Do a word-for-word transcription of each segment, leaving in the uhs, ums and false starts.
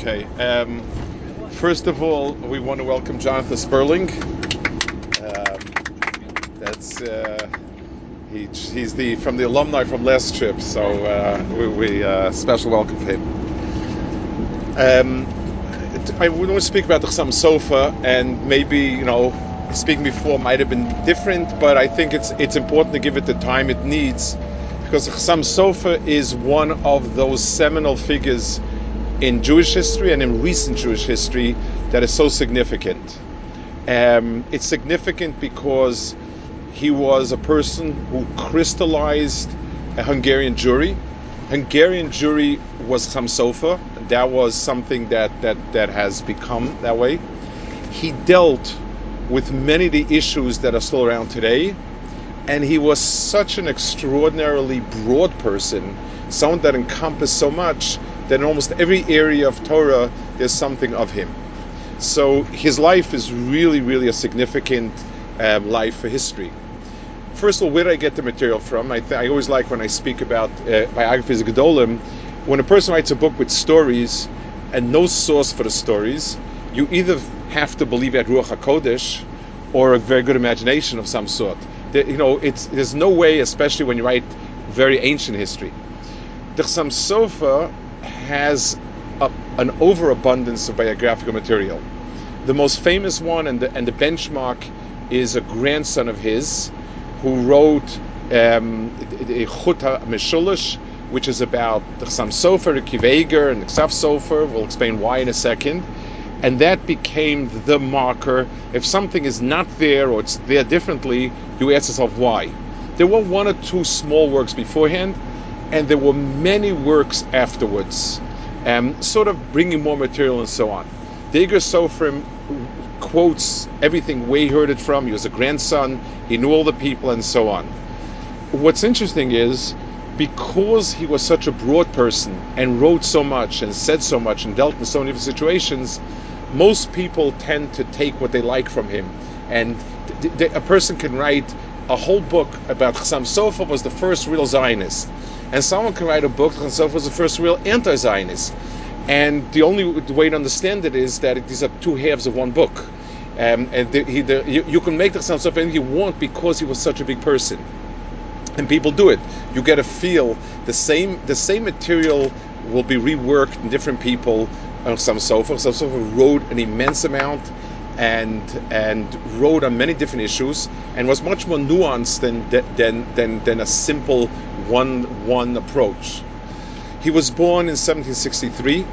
Okay. Um, first of all, we want to welcome Jonathan Sperling. Um, that's uh, he, he's the from the alumni from last trip, so uh, we, we uh, special welcome for him. Um, I want to speak about the Chassam Sofer, and maybe you know, speaking before might have been different, but I think it's it's important to give it the time it needs, because the Chassam Sofer is one of those seminal figures in Jewish history and in recent Jewish history that is so significant. Um, it's significant because he was a person who crystallized a Hungarian Jewry. Hungarian Jewry was Chassam Sofer. That was something that, that, that has become that way. He dealt with many of the issues that are still around today, and he was such an extraordinarily broad person, someone that encompassed so much that in almost every area of Torah there's something of him. So his life is really, really a significant um, life for history. First of all, where did I get the material from? I, th- I always like when I speak about uh, biographies of Gedolim, when a person writes a book with stories and no source for the stories, you either have to believe at Ruach HaKodesh or a very good imagination of some sort. There, you know, it's there's no way, especially when you write very ancient history. The Chassam Sofer has a, an overabundance of biographical material. The most famous one and the, and the benchmark is a grandson of his who wrote um, Chut HaMeshulish, which is about the Chassam Sofer, the Akiva Eiger, and the Ksaf Sofer. We'll explain why in a second. And that became the marker. If something is not there or it's there differently, you ask yourself why. There were one or two small works beforehand, and there were many works afterwards, um, sort of bringing more material and so on. The Eiger Soferim quotes everything where he heard it from. He was a grandson, he knew all the people, and so on. What's interesting is, because he was such a broad person and wrote so much and said so much and dealt in so many different situations, most people tend to take what they like from him. And th- th- a person can write a whole book about Chassam Sofer was the first real Zionist, and someone can write a book Chassam Sofer was the first real anti-Zionist. And the only way to understand it is that these are two halves of one book. Um, and the, he, the, you, you can make the Chassam Sofer anything you want because he was such a big person. And people do it. You get a feel. The same the same material will be reworked in different people on Chassam Sofer. Chassam Sofer wrote an immense amount and and wrote on many different issues and was much more nuanced than than than than a simple one one approach. He was born in seventeen sixty-three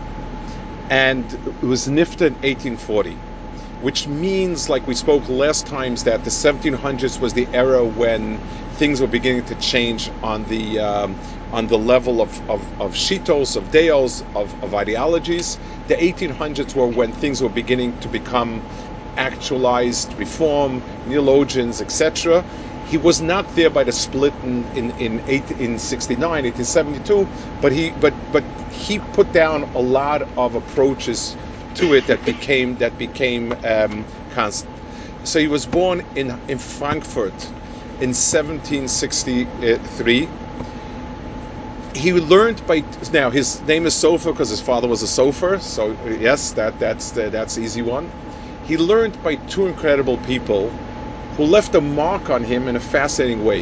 and was nifta in eighteen forty, which means, like we spoke last times, that the seventeen hundreds was the era when things were beginning to change on the um, on the level of, of, of shitos, of deos, of, of ideologies. The eighteen hundreds were when things were beginning to become actualized, reform, neologians, et cetera. He was not there by the split in in in, eight, in sixty-nine, eighteen seventy-two, but he but but he put down a lot of approaches to it that became that became um, constant. So he was born in in Frankfurt in seventeen sixty-three. He learned by now his name is Sofer because his father was a Sofer. So yes, that that's the, that's the easy one. He learned by two incredible people who left a mark on him in a fascinating way.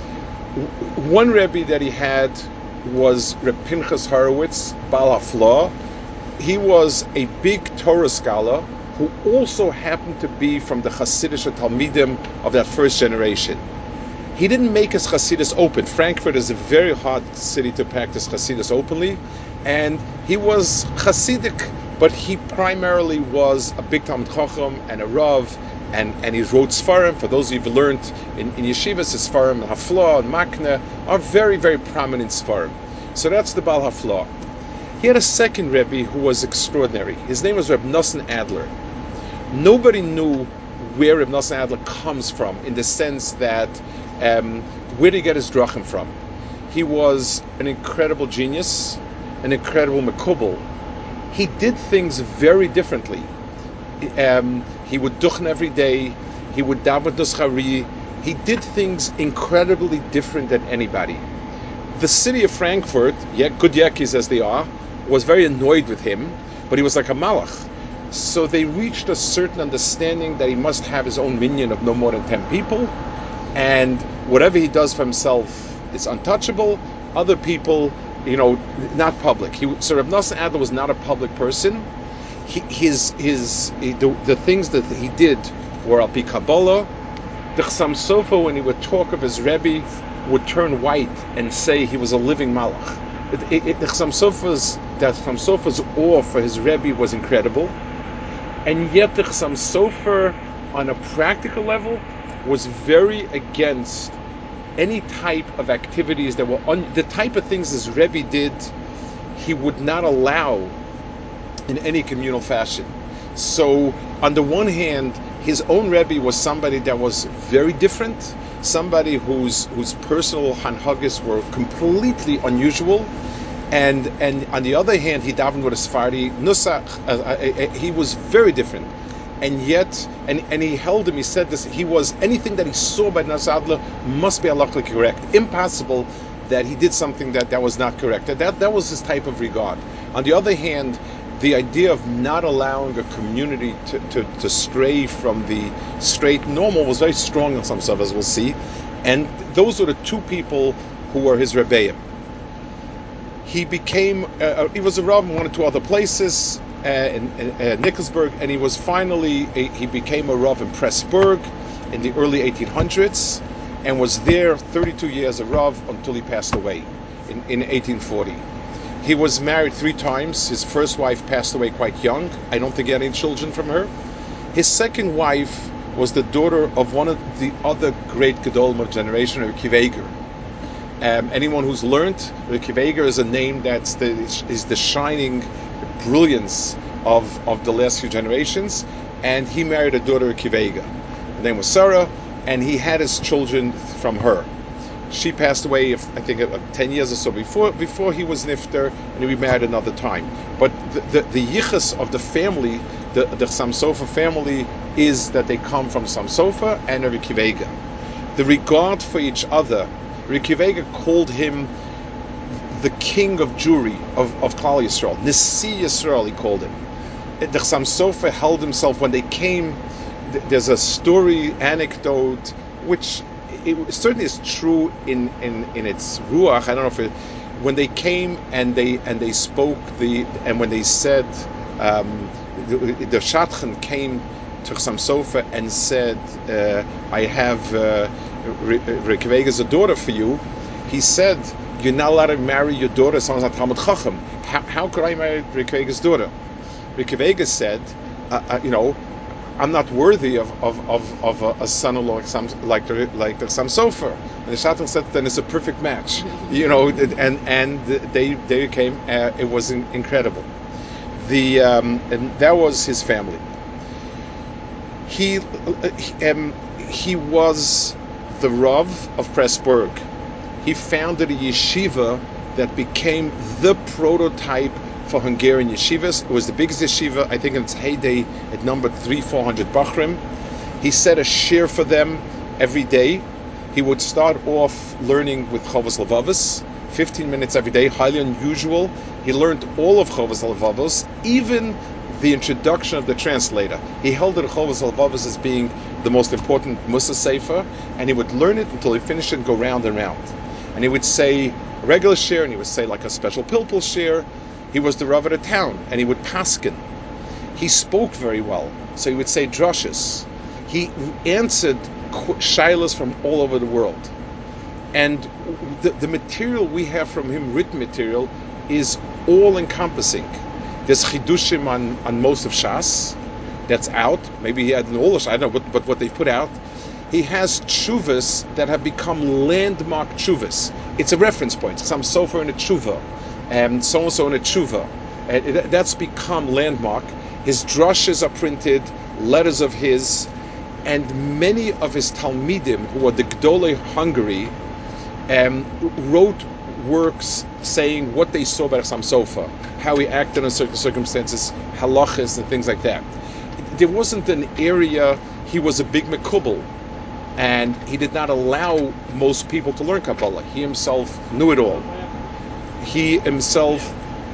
One Rebbe that he had was Reb Pinchas Horowitz, Baal HaFlah. He was a big Torah scholar who also happened to be from the Hasidic Talmidim of that first generation. He didn't make his Hasidus open. Frankfurt is a very hard city to practice Hasidus openly, and he was Hasidic, but he primarily was a big Talmid Chacham and a Rav, and, and he wrote Sfarim. For those of you who've learned in, in yeshivas, his Sfarim, Haflah and Makna are very, very prominent Sfarim. So that's the Baal HaFlah. He had a second Rebbe who was extraordinary. His name was Reb Nosson Adler. Nobody knew where Reb Nosson Adler comes from, in the sense that um, where did he get his drachim from? He was an incredible genius, an incredible mekubal. He did things very differently. Um, he would duchen every day. He would daven duschari. He did things incredibly different than anybody. The city of Frankfurt, yeah, good Yankees as they are, was very annoyed with him, but he was like a malach. So they reached a certain understanding that he must have his own minyan of no more than ten people, and whatever he does for himself is untouchable. Other people, you know, not public. He, so Rav Nosson Adler was not a public person. He, his his the, the things that he did were al pi Kabbalah. The Chassam Sofer, when he would talk of his Rebbe, would turn white and say he was a living malach. It, it, it, the Chassam Sofer's that Chassam Sofer's awe for his Rebbe was incredible, and yet the Chassam Sofer, on a practical level, was very against any type of activities that were un, the type of things his Rebbe did. He would not allow in any communal fashion. So, on the one hand, his own Rebbe was somebody that was very different, somebody whose whose personal hanhagis were completely unusual, and and on the other hand, he davened with a Sephardi nusach. Uh, uh, uh, he was very different, and yet, and, and he held him. He said this. He was anything that he saw by Nosson Adler must be halachically correct. Impossible that he did something that, that was not correct. That, that that was his type of regard. On the other hand, the idea of not allowing a community to, to, to stray from the straight normal was very strong in some stuff, as we'll see. And those were the two people who were his rebbeim. He became, uh, he was a Rav in one or two other places, uh, in, in uh, Nikolsburg, and he was finally, a, he became a Rav in Pressburg in the early eighteen hundreds, and was there thirty-two years a Rav until he passed away in, in eighteen forty. He was married three times. His first wife passed away quite young. I don't think he had any children from her. His second wife was the daughter of one of the other great Gedolim of generation, Rabbi Akiva Eiger. Um, anyone who's learned, Rabbi Akiva Eiger is a name that's the, is the shining brilliance of, of the last few generations. And he married a daughter of Akiva Eiger. Her name was Sarah, and he had his children from her. She passed away, I think, uh, ten years or so before before he was nifter, and he remarried another time. But the the, the yichus of the family, the the Chassam Sofer family, is that they come from Chassam Sofer and Rabbi Akiva Eiger. The regard for each other, Rabbi Akiva Eiger called him the king of Jewry, of, of Klal Yisrael. Nisi Yisrael, he called him. The Chassam Sofer held himself when they came. There's a story, anecdote, which it certainly is true in, in, in its ruach. I don't know if it, when they came and they and they spoke the and when they said um, the, the Shadchan came to Chassam Sofer and said, uh, "I have uh, Akiva Eiger's a daughter for you." He said, "You're not allowed to marry your daughter. Someone's not Talmud Chacham. How, how could I marry Akiva Eiger's daughter?" Akiva Eiger said, uh, uh, "You know, I'm not worthy of of, of, of a, a son-in-law like some, like the like the Chassam Sofer." And the Shatan said, "Then it's a perfect match." You know, and and they they came. Uh, it was in, incredible. The um, and that was his family. He he, um, he was the Rav of Pressburg. He founded a yeshiva that became the prototype for Hungarian yeshivas. It was the biggest yeshiva, I think in its heyday, it numbered three, four hundred bachrim. He set a shir for them every day. He would start off learning with Chovos Levavos, fifteen minutes every day, highly unusual. He learned all of Chovos Levavos, even the introduction of the translator. He held it Chovos Levavos as being the most important Musa Sefer, and he would learn it until he finished it and go round and round. And he would say a regular shir, and he would say like a special pilpul shir. He was the Rav of the town, and he would paskin. He spoke very well, so he would say drushes. He answered shilas from all over the world. And the, the material we have from him, written material, is all-encompassing. There's chidushim on, on most of Shas, that's out. Maybe he had an all of Shas, I don't know, but, but what they've put out. He has tshuvas that have become landmark tshuvas. It's a reference point. Some sofer in a tshuva, and so-and-so in a tshuva. And it, that's become landmark. His drushes are printed, letters of his, and many of his talmidim, who are the Gdolei Hungary, um, wrote works saying what they saw about Chassam Sofer, how he acted in certain circumstances, halachas and things like that. There wasn't an area, he was a big mekubal, and he did not allow most people to learn Kabbalah. He himself knew it all. He himself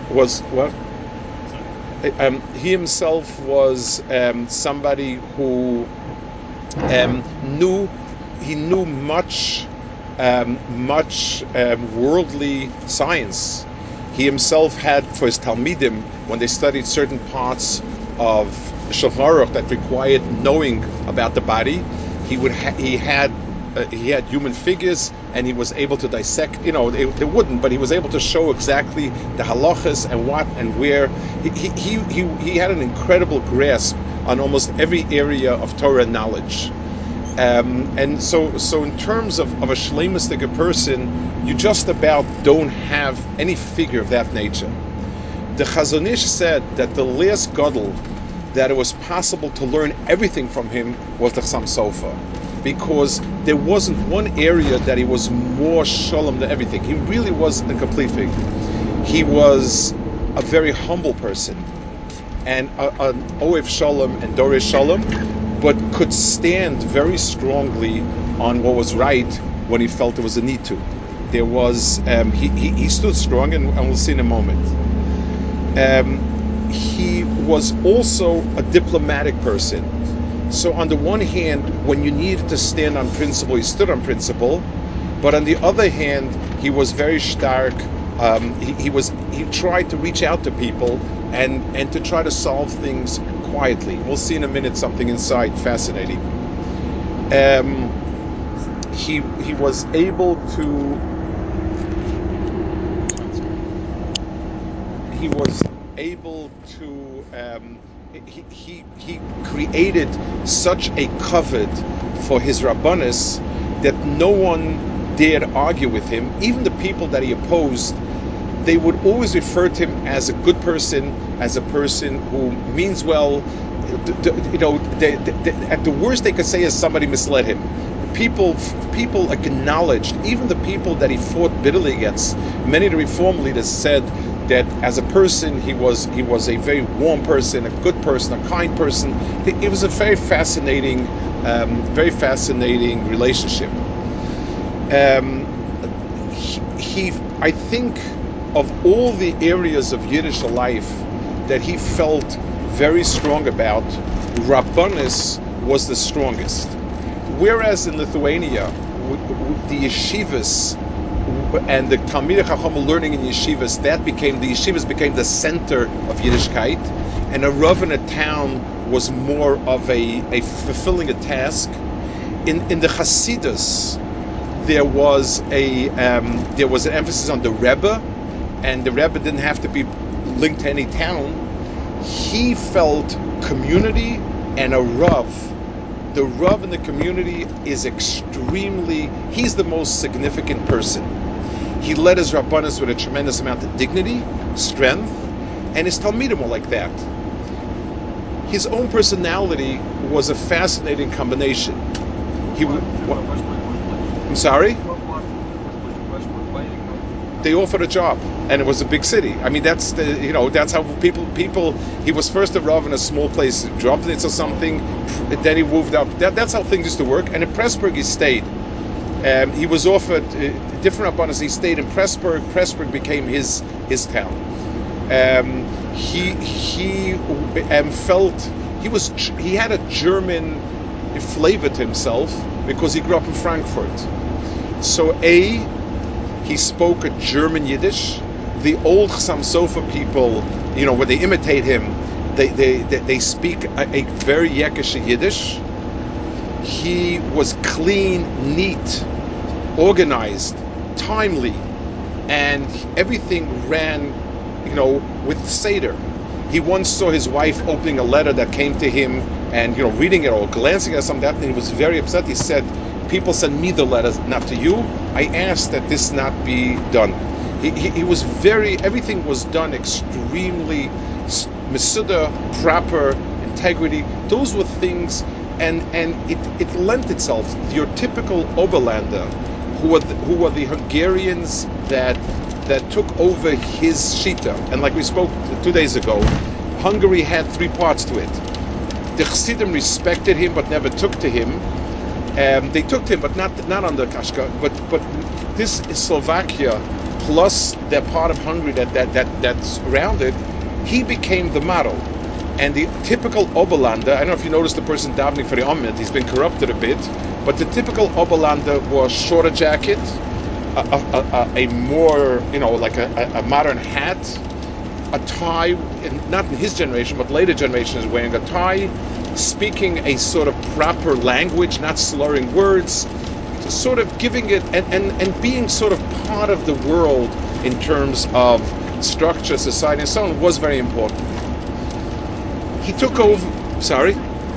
Was what? Um, he himself was um, somebody who um, knew he knew much um, much um, worldly science. He himself had, for his Talmidim, when they studied certain parts of Shulchan Aruch that required knowing about the body, he would ha- he had uh, he had human figures, and he was able to dissect. You know, they, they wouldn't, but he was able to show exactly the halachas and what and where. He he he he had an incredible grasp on almost every area of Torah knowledge. Um, and so, so in terms of, of a shleimistic person, you just about don't have any figure of that nature. The Chazon Ish said that the last gadol that it was possible to learn everything from him was the Chassam Sofer, because there wasn't one area that he was more shalom than everything. He really was a complete figure. He was a very humble person, and a, an Oev Shalom and Dorei Shalom, but could stand very strongly on what was right when he felt there was a need to. There was um, he, he he stood strong, and, and we'll see in a moment. Um, he was also a diplomatic person. So on the one hand, when you needed to stand on principle, he stood on principle. But on the other hand, he was very stark. Um, he, he was he tried to reach out to people and and to try to solve things quietly. We'll see in a minute something inside fascinating. Um, he he was able to he was able to um, he, he he created such a covet for his Rabbanis that no one dared argue with him. Even the people that he opposed, they would always refer to him as a good person, as a person who means well. You know, they, they, at the worst they could say is somebody misled him. People, people acknowledged, even the people that he fought bitterly against. Many of the reform leaders said that as a person, he was he was a very warm person, a good person, a kind person. It, it was a very fascinating, um, very fascinating relationship. Um, he, he, I think, of all the areas of Yiddish life that he felt very strong about, Rabbanis was the strongest. Whereas in Lithuania, the yeshivas and the Talmidei Chacham learning in yeshivas, that became the yeshivas became the center of Yiddishkeit, and a rav in a town was more of a, a fulfilling a task. In in the Hasidus, there was a um, there was an emphasis on the Rebbe, and the Rebbe didn't have to be linked to any town. He felt community and a rav. The Rav in the community is extremely, he's the most significant person. He led his Rabbanis with a tremendous amount of dignity, strength, and his Talmidim were like that. His own personality was a fascinating combination. He, what, I'm sorry? They offered a job, and it was a big city. I mean, that's the, you know, that's how people, people, he was first a Rav in a small place, Droplitz or something, then he moved up. That, that's how things used to work. And in Pressburg he stayed. Um, he was offered uh, different Rabbanos. He stayed in Pressburg. Pressburg became his his town. Um, he he um, felt, he was, he had a German flavor to himself because he grew up in Frankfurt. So A, he spoke a German Yiddish. The old Chassam Sofer people, you know, when they imitate him, they they, they, they speak a, a very Yekishe Yiddish. He was clean, neat, organized, timely, and everything ran, you know, with Seder. He once saw his wife opening a letter that came to him and, you know, reading it or glancing at something, and he was very upset. He said, people send me the letters, not to you. I asked that this not be done. He, he, he was very, everything was done extremely mesuda, proper, integrity. Those were things, and and it, it lent itself. Your typical Oberlander, who were the, who were the Hungarians that that took over his shita, and like we spoke two days ago, Hungary had three parts to it. The Chassidim respected him but never took to him. Um, they took him, but not not under Kashka. But but this is Slovakia plus that part of Hungary that that that that's around it. He became the model. And the typical Oberlander, I don't know if you noticed the person davening for the Omid, he's been corrupted a bit, but the typical Oberlander wore shorter jacket, a, a, a, a more, you know, like a, a modern hat, a tie, in, not in his generation, but later generations wearing a tie, speaking a sort of proper language, not slurring words, sort of giving it, and, and, and being sort of part of the world in terms of structure, society, and so on, was very important. He took over. Sorry.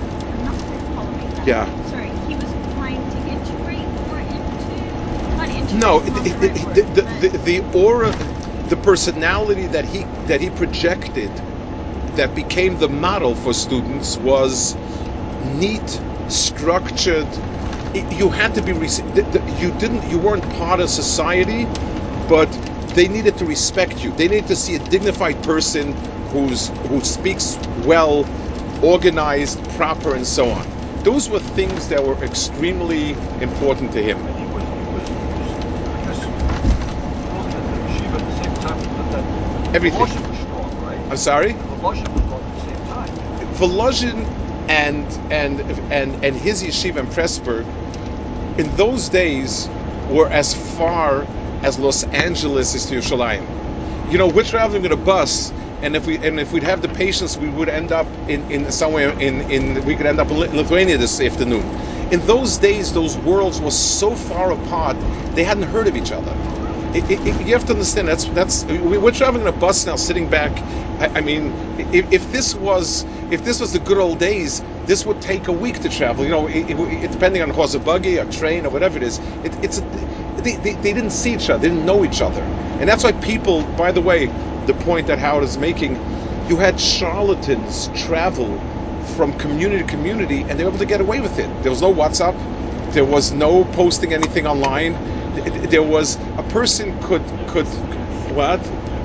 Yeah. Sorry, he was trying to integrate more into. Not integrate. No, Not the, the, right the, word, the, but... the, the aura, the personality that he that he projected, that became the model for students, was neat, structured. You had to be. You didn't. You weren't part of society, but they needed to respect you. They needed to see a dignified person who's who speaks well, organized, proper, and so on. Those were things that were extremely important to him. And he was, he was, I guess, wasn't at the yeshiva at the same time that, that Everything. Volozhin was strong, right? I'm sorry? Volozhin was strong at the same time. Volozhin and and and and his yeshiva in Pressburg, in those days, were as far as Los Angeles is to Yerushalayim. You know, we're traveling with a bus, and if we and if we'd have the patience, we would end up in, in somewhere in, in we could end up in Lithuania this afternoon. In those days, those worlds were so far apart, they hadn't heard of each other. It, it, it, you have to understand, that's that's we're traveling in a bus now, sitting back. I, I mean, if, if this was if this was the good old days, this would take a week to travel. You know, it, it, it, depending on horse or buggy, or train, or whatever it is. It, it's a, they, they they didn't see each other, they didn't know each other, and that's why people. By the way, the point that Howard is making, you had charlatans travel from community to community, and they were able to get away with it. There was no WhatsApp, there was no posting anything online. There was a person could could what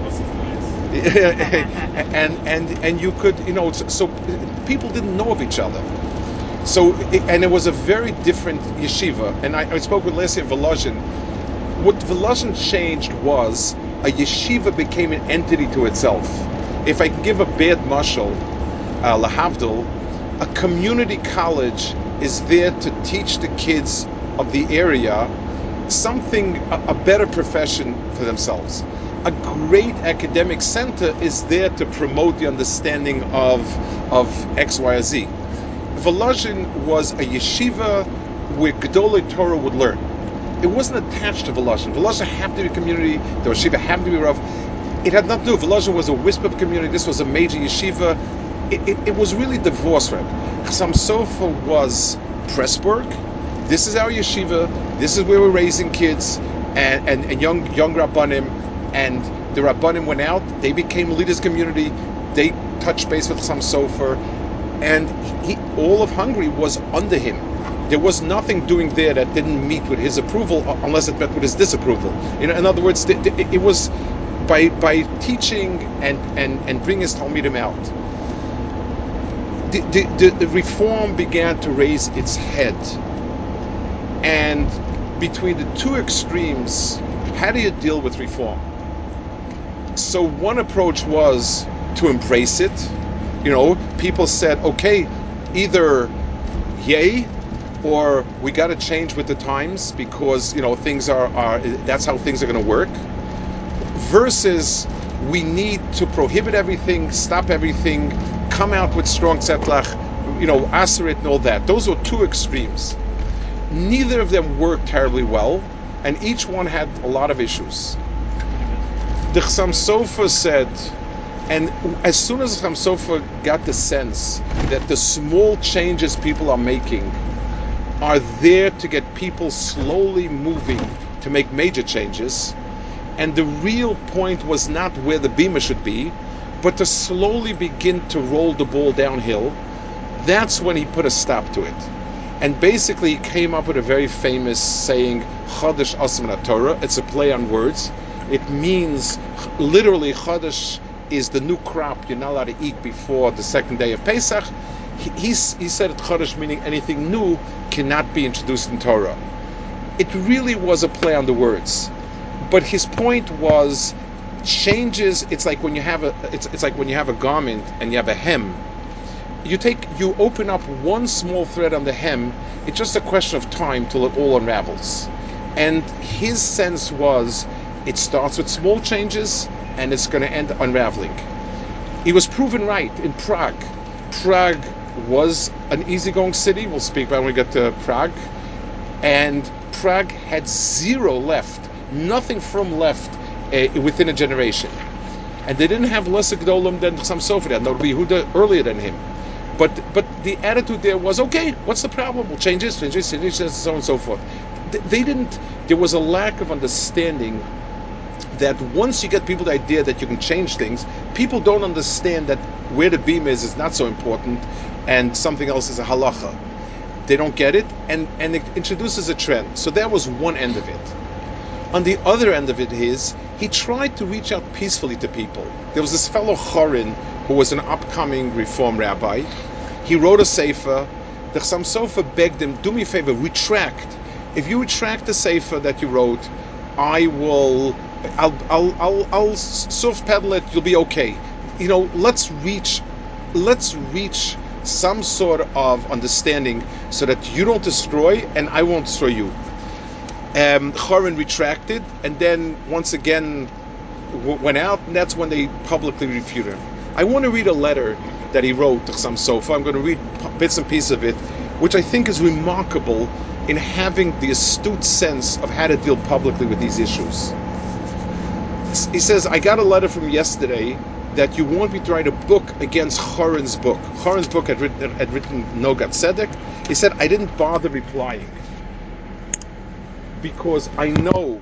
and and and you could, you know, so people didn't know of each other. So and it was a very different yeshiva. And I, I spoke with Leslie and Volozhin. What Volozhin changed was a yeshiva became an entity to itself. If I can give a bad mashal, uh, lahavdil, a community college is there to teach the kids of the area something, a, a better profession for themselves. A great academic center is there to promote the understanding of of X, Y, or Z. Volozhin was a yeshiva where Gedolei Torah would learn. It wasn't attached to Volozhin. Volozhin happened to be a community, the yeshiva happened to be rough. It had nothing to do with Volozhin. Was a wisp of community. This was a major yeshiva. It, it, it was really divorced from it. Chassam Sofer was Pressburg. This is our yeshiva. This is where we're raising kids and, and, and young young Rabbanim. And the Rabbanim went out. They became leaders community. They touched base with Chassam Sofer. And he, all of Hungary was under him. There was nothing doing there that didn't meet with his approval, unless it met with his disapproval. You know, in other words, it, it was by by teaching and, and, and bringing his Talmidim out. The, the, the reform began to raise its head. And between the two extremes, how do you deal with reform? So one approach was to embrace it. You know, people said, okay, either yay, or we got to change with the times because, you know, things are, are that's how things are going to work. Versus, we need to prohibit everything, stop everything, come out with strong tzetlach, you know, aserit and all that. Those were two extremes. Neither of them worked terribly well, and each one had a lot of issues. The Chassam Sofer said, and as soon as Chassam Sofer got the sense that the small changes people are making are there to get people slowly moving to make major changes, and the real point was not where the bima should be, but to slowly begin to roll the ball downhill, that's when he put a stop to it. And basically he came up with a very famous saying, Chodesh Asman Torah. It's a play on words. It means, literally, Chodesh is the new crop you're not allowed to eat before the second day of Pesach. He, he's, he said Chodesh, meaning anything new cannot be introduced in Torah. It really was a play on the words, but his point was changes. It's like when you have a it's it's like when you have a garment and you have a hem. You take you open up one small thread on the hem. It's just a question of time till it all unravels. And his sense was it starts with small changes and it's going to end unraveling. He was proven right in Prague. Prague was an easygoing city. We'll speak about when we get to Prague. And Prague had zero left, nothing from left uh, within a generation. And they didn't have less Gdolim than Chassam Sofer. They had Rabbi Yehuda earlier than him. But but the attitude there was, okay, what's the problem? We'll change this, change this, change this, and so on and so forth. They, they didn't, there was a lack of understanding that once you get people the idea that you can change things, people don't understand that where the beam is is not so important and something else is a halacha. They don't get it, and, and it introduces a trend. So that was one end of it. On the other end of it is, he tried to reach out peacefully to people. There was this fellow Chorin, who was an upcoming Reform rabbi. He wrote a sefer. The Chassam Sofer begged him, do me a favor, retract. If you retract the sefer that you wrote, I will, I'll, I'll, I'll, I'll soft pedal it, you'll be okay. You know, let's reach, let's reach some sort of understanding so that you don't destroy and I won't destroy you. Um, Chorin retracted, and then once again w- went out, and that's when they publicly refuted him. I want to read a letter that he wrote to Chassam Sofer. I'm going to read bits and pieces of it, which I think is remarkable in having the astute sense of how to deal publicly with these issues. He says, I got a letter from yesterday that you want me to write a book against Chorin's book. Chorin's book had written, had written Nogat Tzedek. He said, I didn't bother replying because I know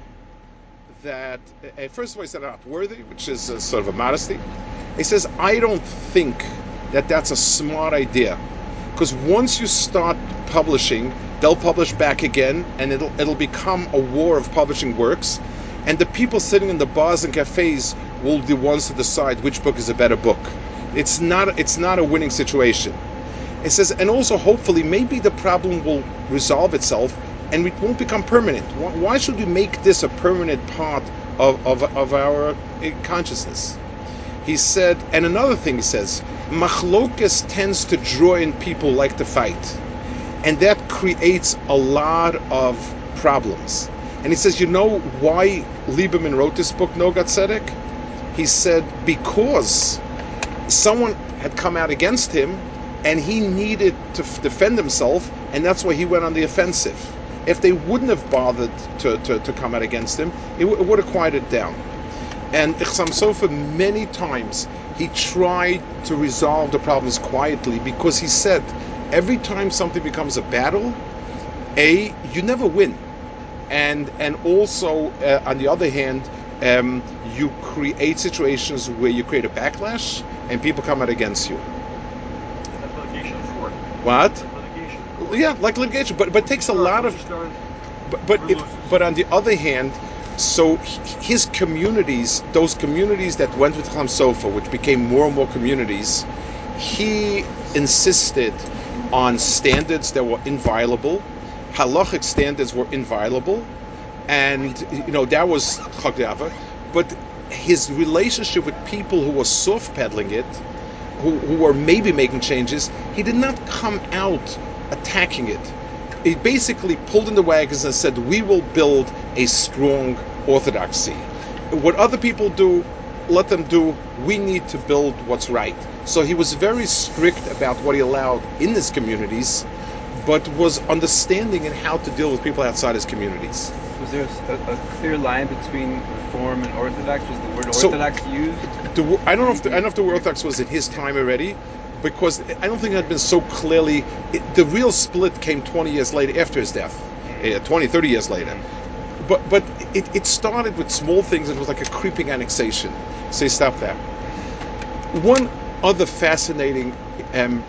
that, uh, first of all, he said I'm not worthy, which is a, sort of a modesty. He says, I don't think that that's a smart idea, because once you start publishing, they'll publish back again, and it'll it'll become a war of publishing works, and the people sitting in the bars and cafes will be the ones to decide which book is a better book. It's not it's not a winning situation. It says, and also hopefully maybe the problem will resolve itself and it won't become permanent. Why should we make this a permanent part of, of, of our consciousness? He said, and another thing he says, Machlokes tends to draw in people like to fight. And that creates a lot of problems. And he says, you know why Lieberman wrote this book, Nogat Tzedek? He said, because someone had come out against him and he needed to f- defend himself, and that's why he went on the offensive. If they wouldn't have bothered to, to, to come out against him, it, w- it would have quieted down. And Chassam Sofer, many times, he tried to resolve the problems quietly, because he said, every time something becomes a battle, A, you never win. And and also, uh, on the other hand, um, you create situations where you create a backlash and people come out against you. That's litigation for it. What? That's litigation. Yeah, like litigation, but but it takes a lot of. But but, it, but on the other hand, so his communities, those communities that went with Chassam Sofer, which became more and more communities, he insisted on standards that were inviolable. Halachic standards were inviolable, and you know that was Chagdava. But his relationship with people who were soft peddling it, who, who were maybe making changes, he did not come out attacking it. He basically pulled in the wagons and said, we will build a strong orthodoxy. What other people do, let them do. We need to build what's right. So he was very strict about what he allowed in his communities, but was understanding in how to deal with people outside his communities. Was there a, a clear line between Reform and Orthodox? Was the word So, Orthodox used? The, I don't know if the, I don't know if the word Orthodox was in his time already, because I don't think it had been so clearly. It, the real split came twenty years later, after his death, uh, twenty, thirty years later. But but it, it started with small things. It was like a creeping annexation. So he stopped that. One other fascinating, um,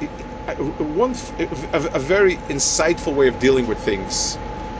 one a, a very insightful way of dealing with things.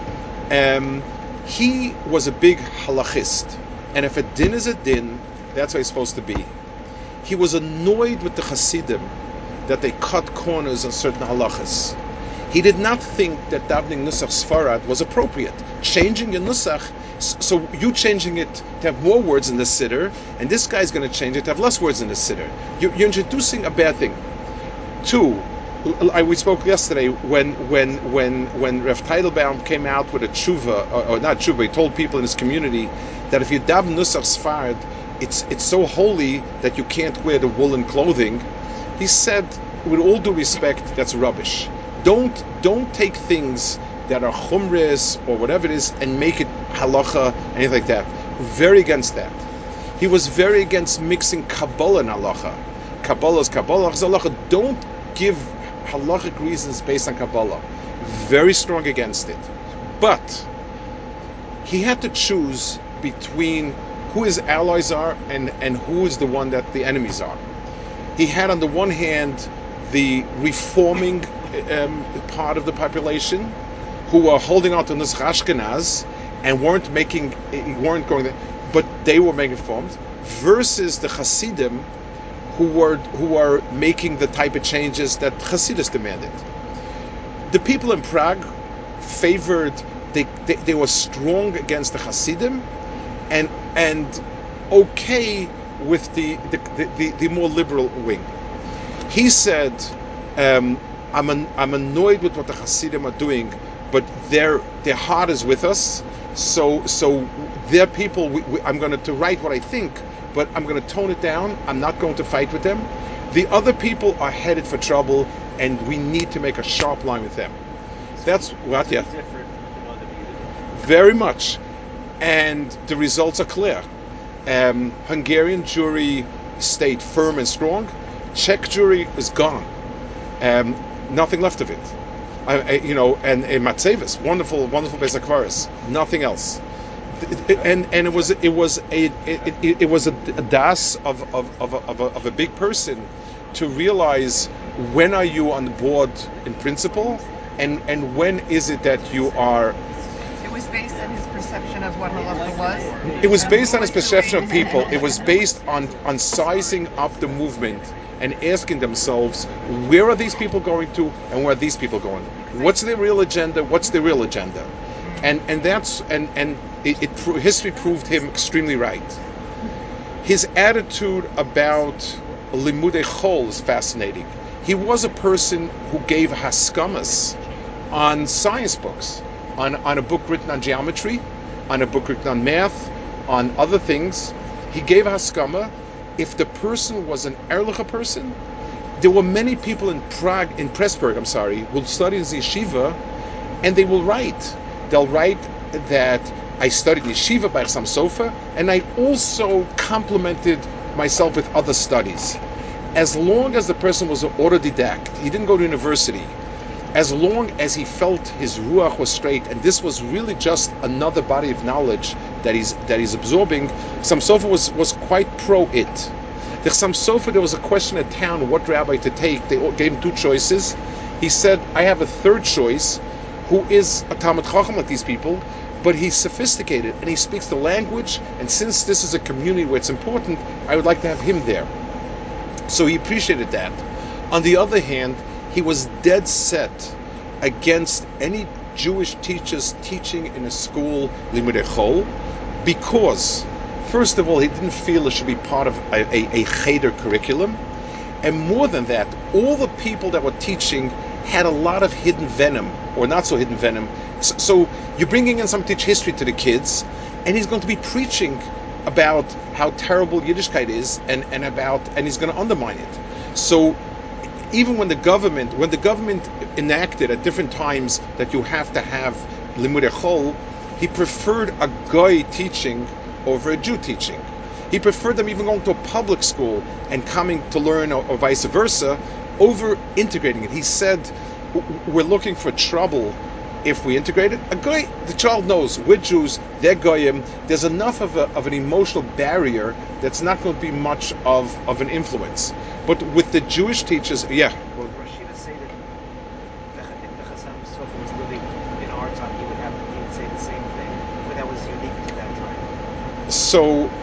Um, he was a big halachist, and if a din is a din, that's how it's supposed to be. he was annoyed with the Hasidim that they cut corners on certain halachas. He did not think that davening Nusach Sfarad was appropriate. Changing your Nusach, so you changing it to have more words in the Siddur, and this guy's going to change it to have less words in the Siddur. You're, you're introducing a bad thing. Two, I, we spoke yesterday when when when when Rav Teitelbaum came out with a tshuva, or, or not tshuva, he told people in his community that if you daven Nusach Sfarad, it's it's so holy that you can't wear the woolen clothing. He said, with all due respect, that's rubbish. Don't don't take things that are chumres or whatever it is and make it halacha, anything like that. Very against that. He was very against mixing Kabbalah and halacha. Kabbalah is Kabbalah, halacha. Don't give halachic reasons based on Kabbalah. Very strong against it. But he had to choose between who his allies are and, and who is the one that the enemies are. He had on the one hand the reforming um, part of the population who were holding on to Nusach Ashkenaz and weren't making, weren't going there, but they were making reforms, versus the Hasidim who were who are making the type of changes that Hasidus demanded. The people in Prague favored, they, they, they were strong against the Hasidim and and okay with the the, the, the more liberal wing. He said, um, I'm an, I'm annoyed with what the Hasidim are doing, but their their heart is with us. So so their people, we, we, I'm going to write what I think, but I'm going to tone it down. I'm not going to fight with them. The other people are headed for trouble, and we need to make a sharp line with them. That's what, yeah. Very much. And the results are clear. Um, Hungarian Jewry stayed firm and strong. Czech Jewry is gone. Um, nothing left of it. I, I, you know, and, and Matzevis, wonderful, wonderful Beis HaKvaros. Nothing else. And and it was it was a it, it, it was a, a das of of of a, of, a, of a big person to realize when are you on the board in principle, and and when is it that you are. It was based on his perception of what halacha was. It was based on his perception of people. It was based on on sizing up the movement and asking themselves, where are these people going to, and where are these people going? What's their real agenda? What's their real agenda? And and that's and and it, it history proved him extremely right. His attitude about limudei chol is fascinating. He was a person who gave haskamas on science books, on on a book written on geometry, on a book written on math, on other things. He gave haskama. If the person was an Erlicha person, there were many people in Prague, in Pressburg, I'm sorry, who studied in yeshiva, and they will write. They'll write that I studied yeshiva by some sofa, and I also complemented myself with other studies. As long as the person was an autodidact, he didn't go to university, as long as he felt his ruach was straight, and this was really just another body of knowledge that he's that he's absorbing, Chassam Sofer was, was quite pro-it. The Chassam Sofer, there was a question at town what rabbi to take. They gave him two choices. He said, I have a third choice, who is a Talmid Chacham like these people, but he's sophisticated and he speaks the language, and since this is a community where it's important, I would like to have him there. So he appreciated that. On the other hand, he was dead set against any Jewish teachers teaching in a school Limudei Chol, because, first of all, he didn't feel it should be part of a, a, a cheder curriculum, and more than that, all the people that were teaching had a lot of hidden venom, or not so hidden venom. So, so you're bringing in some teach history to the kids, and he's going to be preaching about how terrible Yiddishkeit is, and, and about, and he's going to undermine it. So even when the government, when the government enacted at different times that you have to have Limudei Chol, he preferred a Goy teaching over a Jew teaching. He preferred them even going to a public school and coming to learn, or, or vice versa, over integrating it. He said, we're looking for trouble if we integrate it. A Goy, the child knows, we're Jews, they're Goyim, there's enough of, a, of an emotional barrier that's not going to be much of, of an influence. But with the Jewish teachers, yeah. Well, Rashiva say that if the Chassam Sofer was living in our time, he would have he would say the same thing, but that was unique to that time. So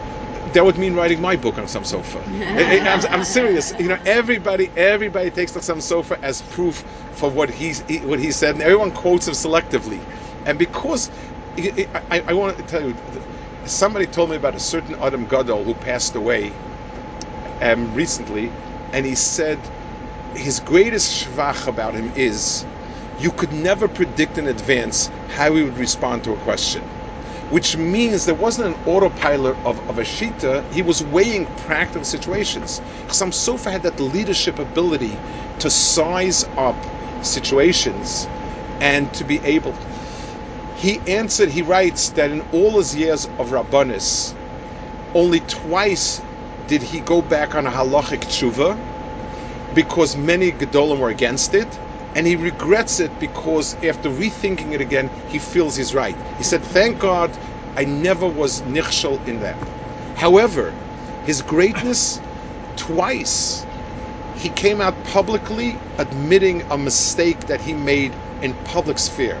that would mean writing my book on some sofa. I, I, I'm, I'm serious. You know, everybody, everybody takes some sofa as proof for what he's he, what he said, and everyone quotes him selectively. And because I, I, I want to tell you, somebody told me about a certain Adam Gadol who passed away um, recently, and he said his greatest shvach about him is you could never predict in advance how he would respond to a question. Which means there wasn't an autopilot of, of a shita. He was weighing practical situations. Chassam Sofer had that leadership ability to size up situations and to be able. He answered, he writes that in all his years of Rabbanis, only twice did he go back on a halachic tshuva because many Gedolim were against it. And he regrets it because after rethinking it again, he feels he's right. He said, thank God I never was nichshel in that. However, his greatness, twice, he came out publicly admitting a mistake that he made in public sphere.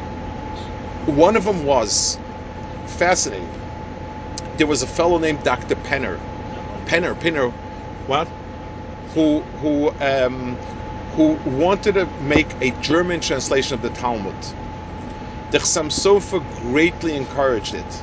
One of them was, fascinating, there was a fellow named Doctor Penner. Penner, Penner, what? Who, who, um, who wanted to make a German translation of the Talmud. The Chassam Sofer greatly encouraged it.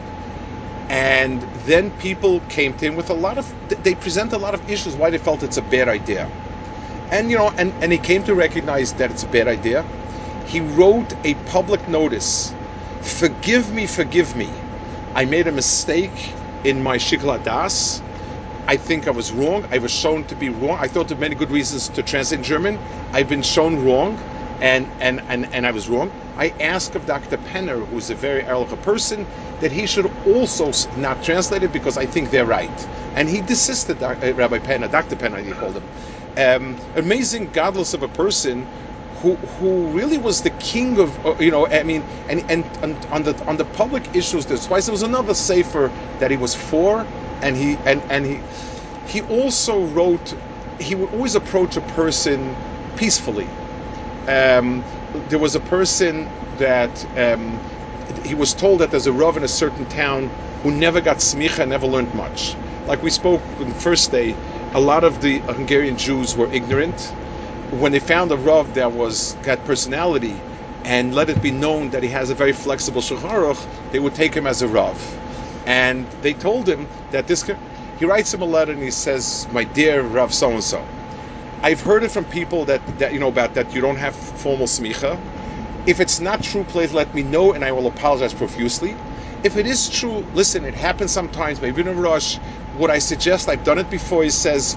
And then people came to him with a lot of, they present a lot of issues why they felt it's a bad idea. And, you know, and, and he came to recognize that it's a bad idea. He wrote a public notice, forgive me, forgive me. I made a mistake in my Shikla Das. I think I was wrong. I was shown to be wrong. I thought of many good reasons to translate in German. I've been shown wrong, and, and, and, and I was wrong. I asked of Doctor Penner, who's a very erlich person, that he should also not translate it because I think they're right. And he desisted, uh, Rabbi Penner, Doctor Penner, he called him. Um, amazing godless of a person who who really was the king of, uh, you know, I mean, and, and, and on the on the public issues, there's twice. There was another sefer that he was for, and he and, and he he also wrote, he would always approach a person peacefully. Um, there was a person that um, he was told that there's a Rav in a certain town who never got smicha, never learned much. Like we spoke on the first day, a lot of the Hungarian Jews were ignorant. When they found a Rav that was got personality and let it be known that he has a very flexible Shulchan Aruch, they would take him as a Rav. And they told him that this, he writes him a letter and he says, my dear Rav so-and-so, I've heard it from people that, that you know about that you don't have formal smicha. If it's not true, please let me know and I will apologize profusely. If it is true, listen, it happens sometimes, maybe in a rush. What I suggest, I've done it before, he says,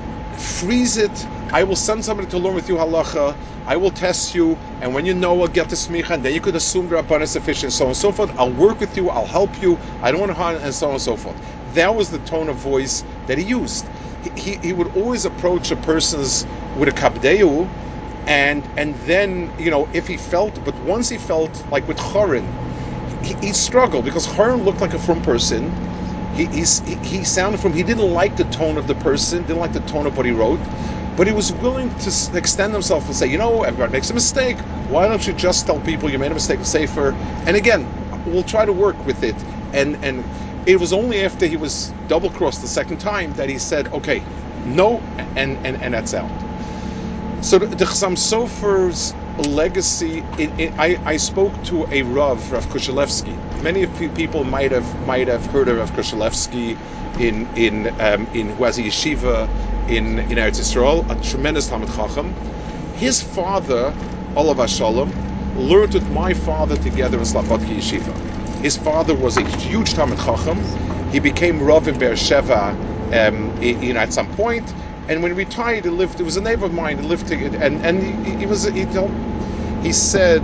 freeze it. I will send somebody to learn with you halacha. I will test you, and when you know, I'll get the smicha, and then you could assume the Rabban is sufficient, so on and so forth. I'll work with you. I'll help you. I don't want to harm, and so on and so forth. That was the tone of voice that he used. He he, he would always approach a person's with a kabdeu, and and then, you know, if he felt, but once he felt like with Chorin, he, he struggled because Chorin looked like a frum person. He, he's, he he sounded from, he didn't like the tone of the person, didn't like the tone of what he wrote, but he was willing to extend himself and say, you know, everybody makes a mistake. Why don't you just tell people you made a mistake, safer? And again, we'll try to work with it. And and it was only after he was double-crossed the second time that he said, okay, no, and, and, and that's out. So the, the Chassam Sofer's legacy, it, it, I, I spoke to a Rav, Rav Kushelevsky. Many of you people might have might have heard of Rav Kushelevsky in in um, in who has a yeshiva in in Eretz Yisrael, a tremendous Talmid Chacham. His father, Olav Shalom, learned with my father together in Slobodki Yeshiva. His father was a huge Talmid Chacham. He became Rav in Beersheva, um, you know, at some point. And when he retired, he lived. It was a neighbor of mine. He lived, and and he, he was. He told, he said,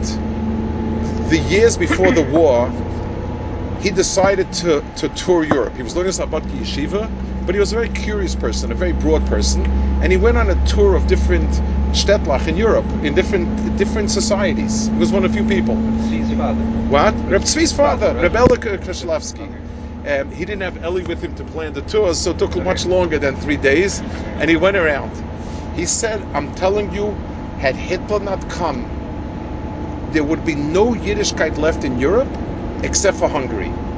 the years before the war, he decided to, to tour Europe. He was learning Slobodki Yeshiva, but he was a very curious person, a very broad person, and he went on a tour of different shtetl in Europe, in different different societies. He was one of the few people. Tzvi's father. What? Reb Tzvi's father, Right. Reb Eli Kushelevsky. Um, he didn't have Eli with him to plan the tours, so it took much longer than three days, and he went around. He said, I'm telling you, had Hitler not come, there would be no Yiddishkeit left in Europe except for Hungary.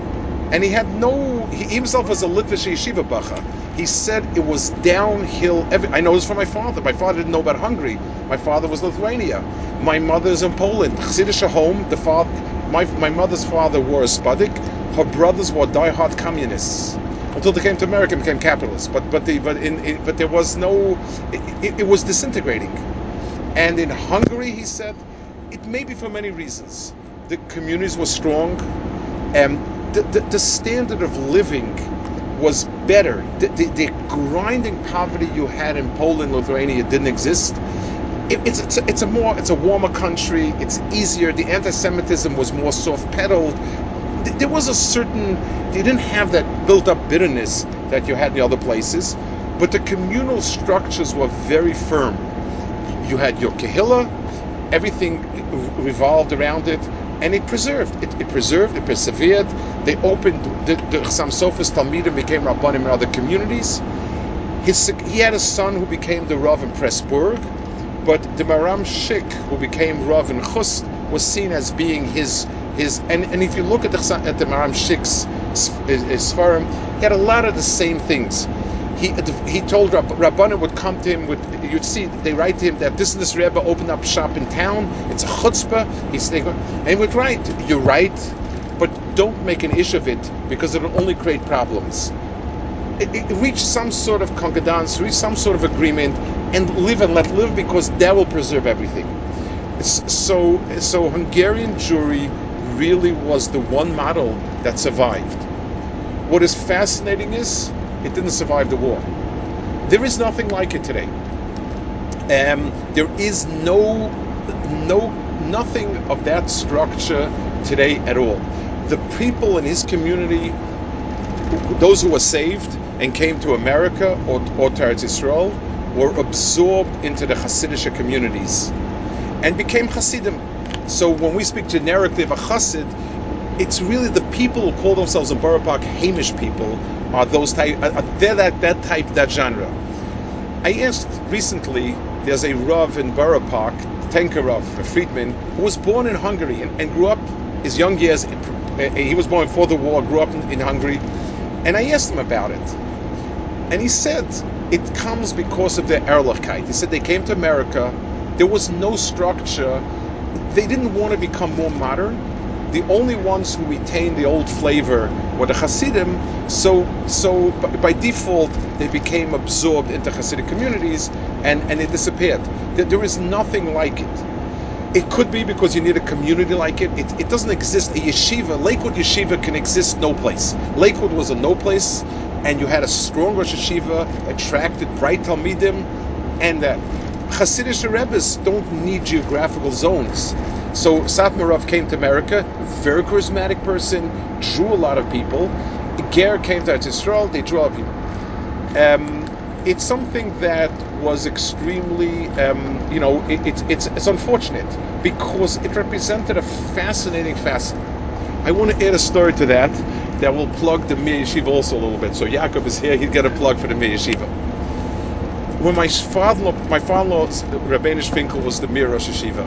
And he had no, he himself was a Litvish yeshiva bacha. He said it was downhill. Every, I know this from my father. My father didn't know about Hungary. My father was Lithuania. My mother's in Poland. Chassidish home. The father, my my mother's father were a Spadik. Her brothers were diehard communists until they came to America and became capitalists. But but the but in, in but there was no, it, it, it was disintegrating. And in Hungary, he said, it may be for many reasons. The communities were strong. Um, the, the, the standard of living was better. The, the, the grinding poverty you had in Poland, Lithuania didn't exist. It, it's, it's, a, it's a more, it's a warmer country. It's easier. The anti-Semitism was more soft-pedaled. There was a certain, they didn't have that built-up bitterness that you had in the other places, but the communal structures were very firm. You had your kehillah, everything revolved around it, and it preserved. It, it preserved, it persevered. They opened, the, the Chassam Sofer's Talmidim became Rabbanim in other communities. His, he had a son who became the Rav in Pressburg, but the Maram Shik, who became Rav in Chust, was seen as being his, his and, and if you look at the, at the Maram Shik's Sfarim, he had a lot of the same things. He he told Rab, Rabbanim would come to him with, you'd see, they write to him that this and this Rebbe opened up shop in town, it's a chutzpah, he's thinking, and he would write, you're right, but don't make an issue of it, because it'll only create problems. It, it reach some sort of concordance, reach some sort of agreement, and live and let live, because that will preserve everything. So, so Hungarian Jewry really was the one model that survived. What is fascinating is, it didn't survive the war. There is nothing like it today. Um, there is no, no, nothing of that structure today at all. The people in his community, those who were saved and came to America or, or to Eretz Yisrael, were absorbed into the Hasidic communities and became Hasidim. So when we speak generically of a Hasid, it's really the people who call themselves in Borough Park Hamish people are those type. Uh, they're that that type, that genre. I asked recently. There's a Rav in Borough Park, Tenker Rav, a Friedman, who was born in Hungary and, and grew up his young years. Uh, he was born before the war, grew up in, in Hungary, and I asked him about it, and he said it comes because of their Ehrlichkeit. He said they came to America. There was no structure. They didn't want to become more modern. The only ones who retained the old flavor were the Hasidim, so so by default they became absorbed into Hasidic communities and, and it disappeared. There is nothing like it. It could be because you need a community like it. It, it doesn't exist. A yeshiva, Lakewood Yeshiva can exist no place. Lakewood was a no place, and you had a strong Rosh Yeshiva, attracted bright Talmidim, and that. Hasidic Rebbes don't need geographical zones. So Satmar Rav came to America, very charismatic person, drew a lot of people. Ger came to Eretz Yisrael, they drew a lot of people. Um, it's something that was extremely, um, you know, it, it, it's it's unfortunate because it represented a fascinating facet. I want to add a story to that that will plug the Mir Yeshiva also a little bit. So Yaakov is here, he'll get a plug for the Mir Yeshiva. When my father-in-law, my father-in-law, Rabbeinu Finkel, was the Mir Rosh Yeshiva.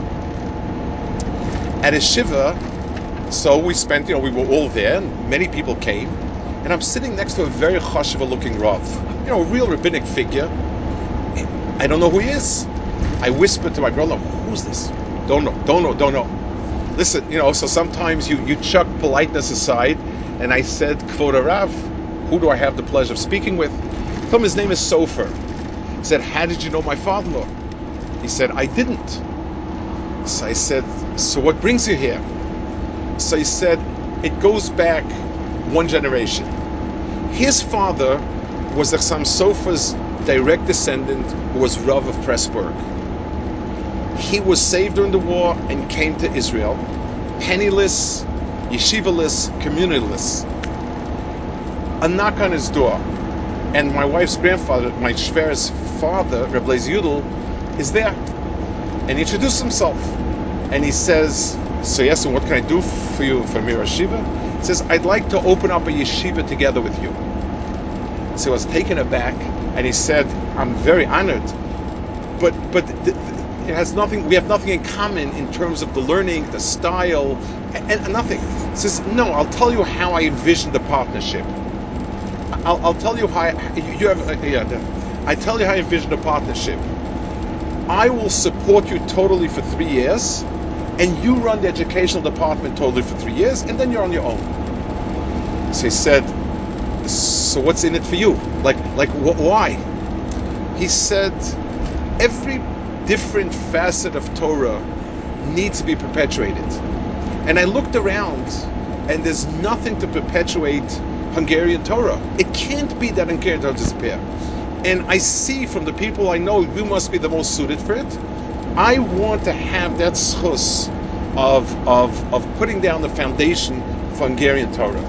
At his shiva, so we spent, you know, we were all there, and many people came, and I'm sitting next to a very chashuva-looking Rav, you know, a real rabbinic figure. I don't know who he is. I whispered to my brother, who's this? Don't know, don't know, don't know. Listen, you know, so sometimes you, you chuck politeness aside, and I said, Kvod Rav, who do I have the pleasure of speaking with? I told him his name is Sofer. He said, how did you know my father-in-law? He said, I didn't. So I said, so what brings you here? So he said, it goes back one generation. His father was the Chassam Sofer's direct descendant who was Rav of Pressburg. He was saved during the war and came to Israel, penniless, yeshiva-less, community-less. A knock on his door. And my wife's grandfather, my Shver's father, Reb Lezer Yudel, is there. And he introduced himself. And he says, so yes, and what can I do for you for Mir Yeshiva? He says, I'd like to open up a yeshiva together with you. So I was taken aback, and he said, I'm very honored. But, but the, the, It has nothing. We have nothing in common in terms of the learning, the style, and, and nothing. He says, no, I'll tell you how I envision the partnership. I'll, I'll tell you how I, you have. Uh, yeah, I tell you how I envision the partnership. I will support you totally for three years, and you run the educational department totally for three years, and then you're on your own. So he said, so what's in it for you? Like, like wh- why? He said, every different facet of Torah needs to be perpetuated. And I looked around, and there's nothing to perpetuate Hungarian Torah. It can't be that Hungarian Torah disappear. And I see from the people I know, you must be the most suited for it. I want to have that schus of, of, of putting down the foundation for Hungarian Torah.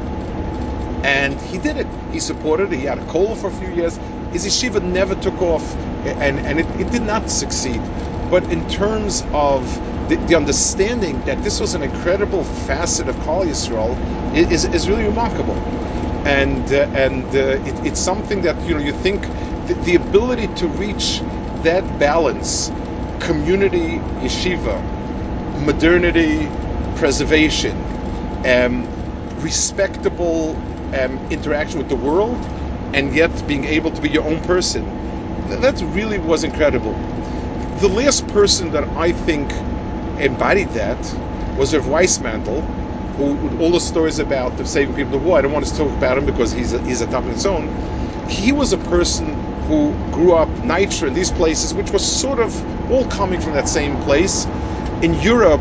And he did it. He supported it. He had a kollel for a few years. His yeshiva never took off, and, and it, it did not succeed. But in terms of the, the understanding that this was an incredible facet of Klal Yisrael is, is really remarkable. And uh, and uh, it, it's something that, you know, you think the, the ability to reach that balance, community, yeshiva, modernity, preservation, um, respectable um, interaction with the world, and yet being able to be your own person, that really was incredible. The last person that I think embodied that was Rav Weissmantel, who, with all the stories about the saving people in the war, I don't want to talk about him because he's a, he's a top of its own. He was a person who grew up Nitra in these places, which was sort of all coming from that same place. In Europe,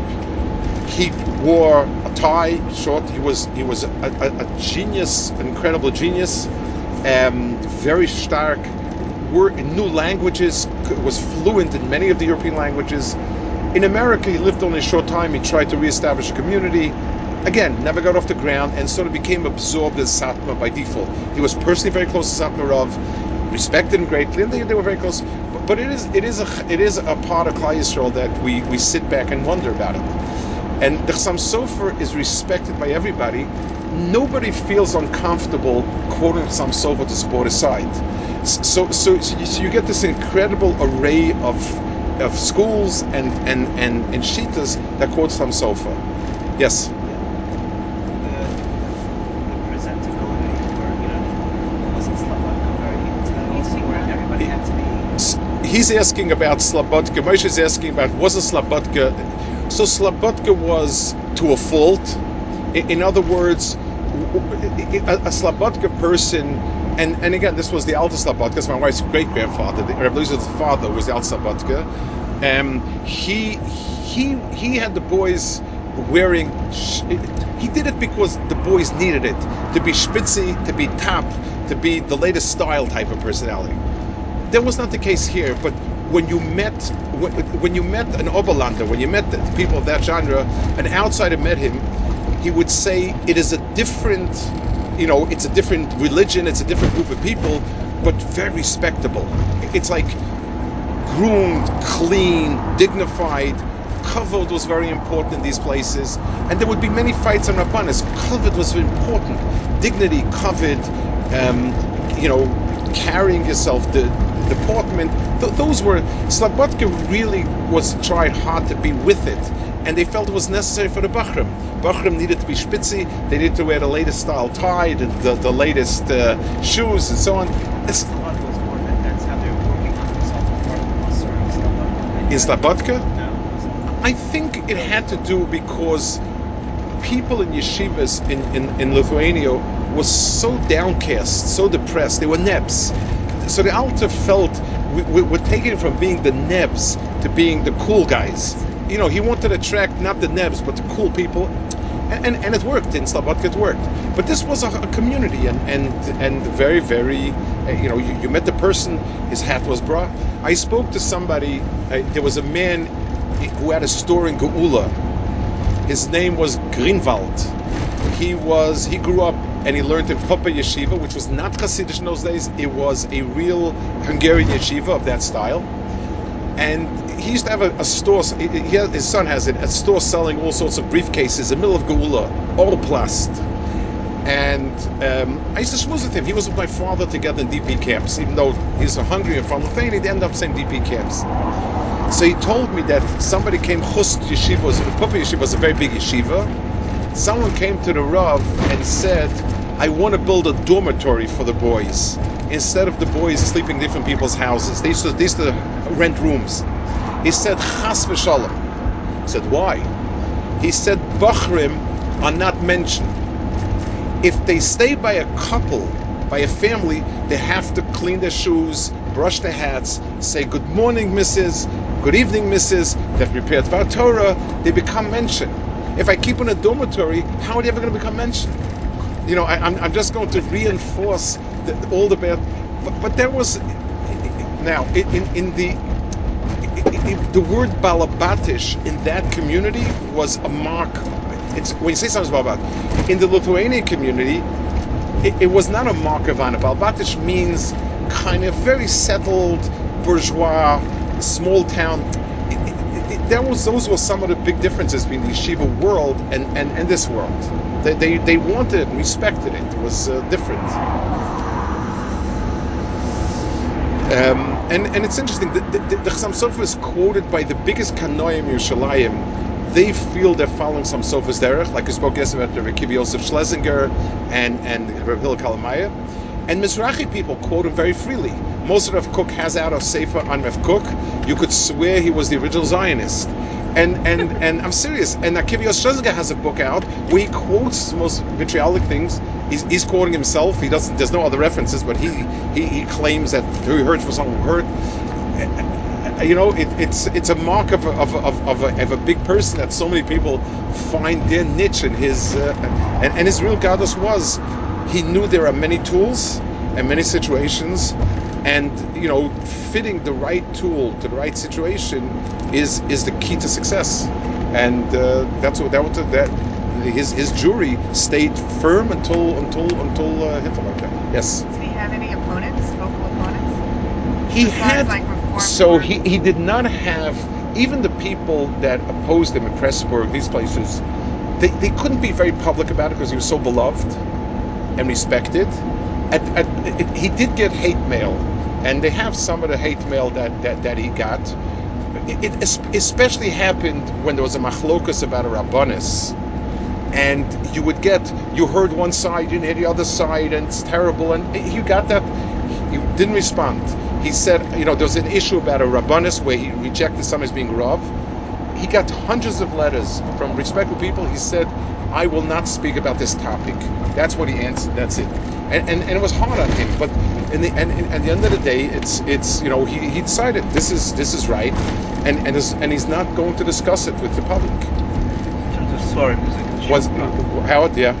he wore a tie, short. He was he was a, a, a genius, an incredible genius, um, very stark. Word in new languages, was fluent in many of the European languages. In America, he lived only a short time. He tried to reestablish a community. Again, never got off the ground and sort of became absorbed as Satmar by default. He was personally very close to Satmar Rav, respected him greatly, and they, they were very close. But, but it is it is a it is a part of Klal Yisrael that we, we sit back and wonder about it. And the Chassam Sofer is respected by everybody. Nobody feels uncomfortable quoting Chassam Sofer to support his side. So so so you, so you get this incredible array of of schools and and and, and shitas that quote Chassam Sofer. Yes. The, the presentability, or, you know, wasn't Slobodka very into that also, where everybody had to be... He's asking about Slobodka. Moshe is asking about, wasn't Slobodka... So Slobodka was to a fault. In, in other words, a, a Slobodka person, and, and again, this was the Alta Slobodka, because my wife's great-grandfather, the Rebbe Eliezer father was the Alta Slobodka. Um, he, he, he had the boys wearing, he did it because the boys needed it, to be spitzy, to be top, to be the latest style type of personality. That was not the case here, but when you met when you met an Oberlander, when you met the people of that genre, an outsider met him, he would say it is a different, you know, it's a different religion, it's a different group of people, but very respectable. It's like groomed, clean, dignified. Kavod was very important in these places, and there would be many fights on Rabbanis. Kavod was important. Dignity, kavod, um, you know, carrying yourself, the deportment. Th- those were, Slobodka really was tried hard to be with it, and they felt it was necessary for the Bachram. Bachram needed to be spitzy, they needed to wear the latest style tie, the, the, the latest uh, shoes, and so on. It's, Slobodka was more that that's how they were working on themselves as part of the Musar in Slobodka. in Slobodka? No. I think it had to do because people in yeshivas in, in, in Lithuania was so downcast, so depressed. They were nebs. So the Alter felt we, we, we're taking from being the nebs to being the cool guys. You know, he wanted to attract not the nebs but the cool people, and and, and it worked in Slobodka. It worked. But this was a, a community, and and and very very, uh, you know, you, you met the person. His hat was bra. I spoke to somebody. Uh, there was a man who had a store in Geula. His name was Greenwald. He was he grew up and he learned in Chopa Yeshiva, which was not Hasidic in those days. It was a real Hungarian yeshiva of that style. And he used to have a, a store. He, he has, his son has it. A store selling all sorts of briefcases in the middle of Geula, all plast. And um, I used to schmooze with him. He was with my father together in D P camps, even though he's a Hungarian from Lithuania. They ended up saying D P camps. So he told me that somebody came, Chust Yeshiva, was, Puppy Yeshiva was a very big yeshiva. Someone came to the Rav and said, I want to build a dormitory for the boys. Instead of the boys sleeping in different people's houses, they used to, they used to rent rooms. He said, Chas v'shalom. I said, why? He said, Bachrim are not mentioned. If they stay by a couple, by a family, they have to clean their shoes, brush their hats, say good morning, Missus, good evening, Missus, they have prepared for Torah, they become mentioned. If I keep in a dormitory, how are they ever going to become mentioned? You know, I, I'm, I'm just going to reinforce the, all the bad. But, but there was, now, in, in the, in the word balabatish in that community was a mark. It's, when you say something about in the Lithuanian community, it, it was not a mark of honor. Balabatish means kind of very settled, bourgeois, small town. It, it, it, that was those were some of the big differences between the yeshiva world and, and, and this world. They, they they wanted it and respected it. It was uh, different. Um, and and it's interesting. The, the, the Chassam Sofer is quoted by the biggest kanoim Yerushalayim. They feel they're following some Sofer's derech, like we spoke yesterday about Rabbi Kiva Yosef Schlesinger and and Rabbi Hillel Kalamaya. And Mizrahi people quote him very freely. Moshe Rav Kook has out a sefer on Rav Kook. You could swear he was the original Zionist. And and and I'm serious. And Akiva Yosef Schlesinger has a book out where he quotes the most vitriolic things. He's, he's quoting himself. He doesn't. There's no other references, but he he, he claims that he heard from someone who heard. You know, it, it's it's a mark of a, of, of, of, a, of a big person that so many people find their niche in his. Uh, and, and his real gadlus was, he knew there are many tools and many situations, and you know, fitting the right tool to the right situation is is the key to success. And uh, that's what that was. That his his jury stayed firm until until until uh, Hitler. Yes. Did he have any opponents, vocal opponents? He Besides, had, like, Reform so Board? he, he did not have, even the people that opposed him in Pressburg, these places, they, they couldn't be very public about it because he was so beloved and respected. At, at, it, he did get hate mail, and they have some of the hate mail that, that, that he got. It, it especially happened when there was a machlokus about a rabbanis, and you would get, you heard one side, you didn't hear the other side, and it's terrible, and you got that. He didn't respond. He said, you know, there was an issue about a rabbanis where he rejected someone as being rav. He got hundreds of letters from respectful people. He said, I will not speak about this topic. That's what he answered. That's it. And and, and it was hard on him. But in the and, and at the end of the day, it's it's you know he, he decided this is this is right, and and is, and he's not going to discuss it with the public. In terms of sorry, music, Was Howard? Yeah.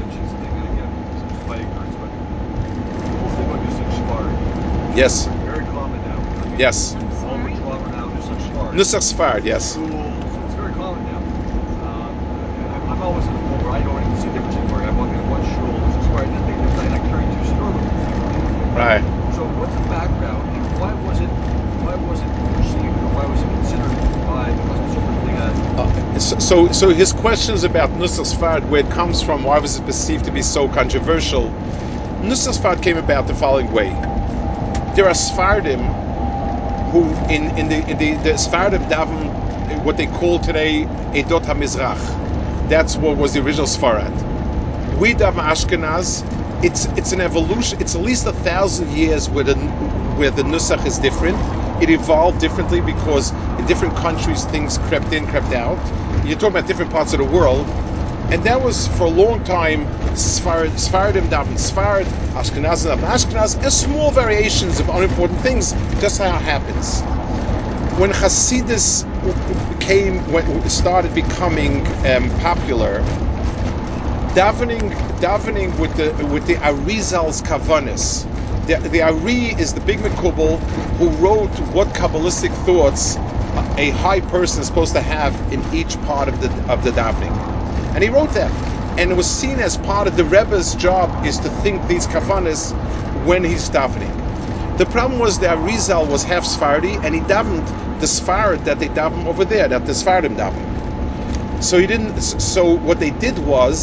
Yes. Very common now. Yes. All which law now Nusach Shvar. Nusach Sfard, yes. Schools, it's very common now. Um, I'm always in the point where I don't even see the difference anymore. I'm walking in one shul, Nusach Shvar, and then they and I carry two storerooms. Right. So what's the background, and why was it why was it perceived, or why was it considered by the Muslim thing? Uh, so, so, so his questions about Nusach Sfard, where it comes from, why was it perceived to be so controversial? Nusach Sfard came about the following way. There are Sfardim who, in, in the in the, the Sfardim daven what they call today Edot HaMizrach. That's what was the original Sfarad. We daven Ashkenaz. It's it's an evolution. It's at least a thousand years where the where the Nusach is different. It evolved differently because in different countries things crept in, crept out. You're talking about different parts of the world. And that was for a long time Sfarad, Sfaradim daven Sfarad, Ashkenaz daven Ashkenaz, and small variations of unimportant things. Just how it happens. When Hasidus became, when it started becoming um, popular, davening, davening with the with the Arizal's Kavanis. The, the Ari is the big Mekubal who wrote what Kabbalistic thoughts a high person is supposed to have in each part of the of the davening. And he wrote that. And it was seen as part of the Rebbe's job is to think these kavanas when he's davening. The problem was that Arizal was half Sephardi, and he davened the Sfarad that they daven over there, that the Sfaradim daven. So he didn't. So what they did was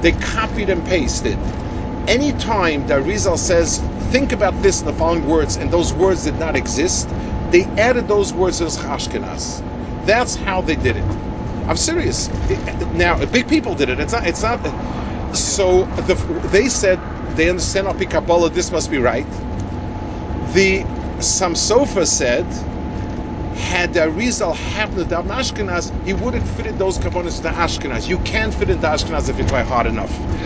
They copied and pasted. Anytime that Rizal says, think about this in the following words, and those words did not exist, they added those words as Ashkenaz. That's how they did it. I'm serious. It, now, big people did it. It's not. It's not. So the, they said they understand Al Pi Kabbalah. This must be right. The Samsofa said, had the Arizal happened to daven Ashkenaz, he would have fitted those kavanas to Ashkenaz. You can't fit into Ashkenaz if you try hard enough.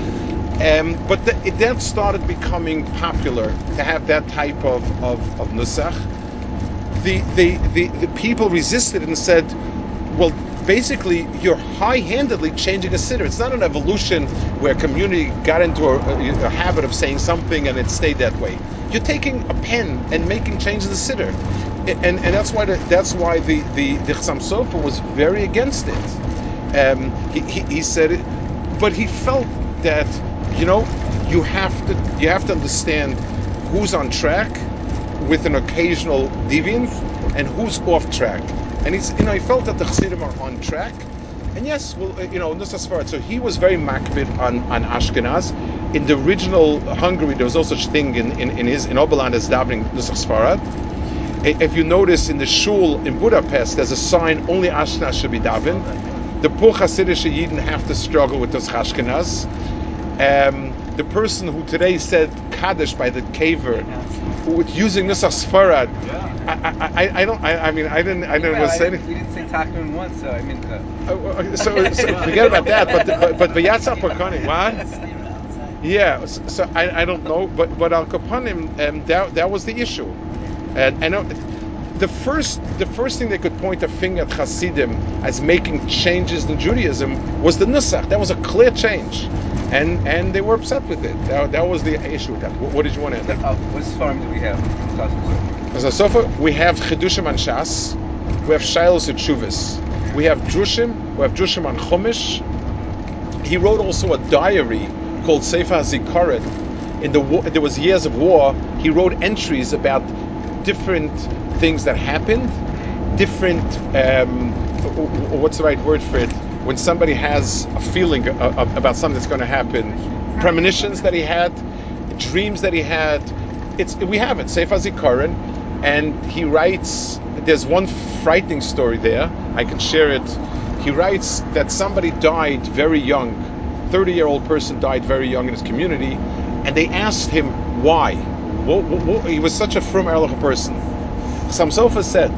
Um, but the, it then started becoming popular to have that type of, of, of nusach. The, the, the, the people resisted and said, well, basically, you're high-handedly changing a siddur. It's not an evolution where community got into a, a, a habit of saying something and it stayed that way. You're taking a pen and making changes to the siddur. And, and that's why the, that's why the, the, the Chassam Sofer was very against it. Um, he, he, he said it, but he felt that, you know, you have to you have to understand who's on track with an occasional deviance and who's off track. And he's, you know, he felt that the Chassidim are on track. And yes, well, you know, Nusach Sfarad. So he was very makbid on, on Ashkenaz. In the original Hungary, there was no such thing in, in, in his in Oberland as davening Nusach Sfarad. If you notice in the shul in Budapest, there's a sign only Ashkenaz should be davened. The poor Hasidic Yidden have to struggle with those Ashkenaz. Um, the person who today said Kaddish by the caver, with using Nusach Sfarad, I, I, I don't, I, I mean, I didn't, I didn't Well, want to I say didn't, we didn't say Takun once, so I mean. Uh, Uh, so, so forget about that. But but but V'yatza Parkani, what? Yeah. So, so I, I don't know. But but Al Kapanim, um, that that was the issue. And I know the first the first thing they could point a finger at Hasidim as making changes in Judaism was the Nusach. That was a clear change, and and they were upset with it. That, that was the issue with that. What, what did you want to add? uh, what farm do we have? So so far we have Chidushim on Shas, we have Shilos and Shuvas, we have Drushim, we have Drushim on Chumash. He wrote also a diary called Sefer HaZikaron. In the war, there was years of war. He wrote entries about different things that happened, different um, what's the right word for it? When somebody has a feeling about something that's going to happen, premonitions that he had, dreams that he had. It's we have it, Sefer HaZikaron. And he writes, there's one frightening story there, I can share it. He writes that somebody died very young, thirty-year-old person died very young in his community, and they asked him why. What, what, what, he was such a frum erlich person. Chassam Sofer said,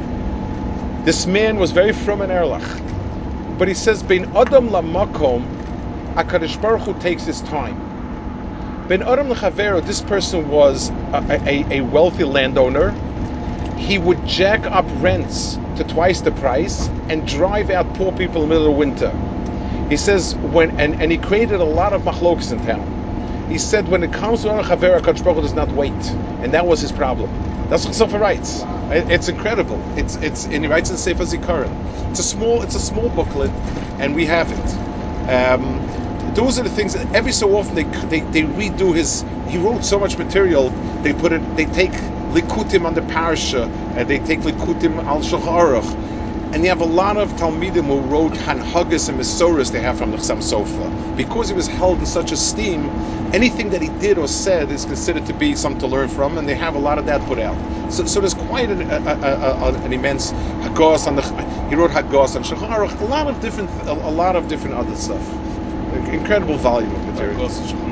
this man was very frum and erlich, but he says, Ben Adam lamakom, HaKadosh Baruch Hu takes his time. Ben Adam L'Chavero, this person was a, a, a wealthy landowner. He would jack up rents to twice the price and drive out poor people in the middle of winter. He says, when and, and he created a lot of machlokas in town. He said, when it comes to Ben Adam L'Chavero, HaKadosh Baruch Hu does not wait. And that was his problem. That's what Sofer writes. It's incredible. It's it's and he writes in Sefer HaZikaron. It's a small it's a small booklet, and we have it. Um, Those are the things that every so often they, they they redo his. He wrote so much material. They put it. They take likutim on the parsha, and they take likutim al Shulchan Aruch, and you have a lot of talmidim who wrote hanhagas and mesoras they have from the Chassam Sofer because he was held in such esteem. Anything that he did or said is considered to be something to learn from, and they have a lot of that put out. So, so there's quite an, a, a, a, an immense hagos on the. He wrote hagos on Shulchan Aruch, a lot of different, a, a lot of different other stuff. Incredible volume of material.